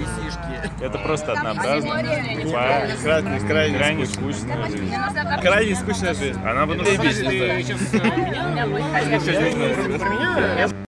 PC-шки. Это просто однообразно. Крайне скучная жизнь. Крайне скучная жизнь. Она бы нужна.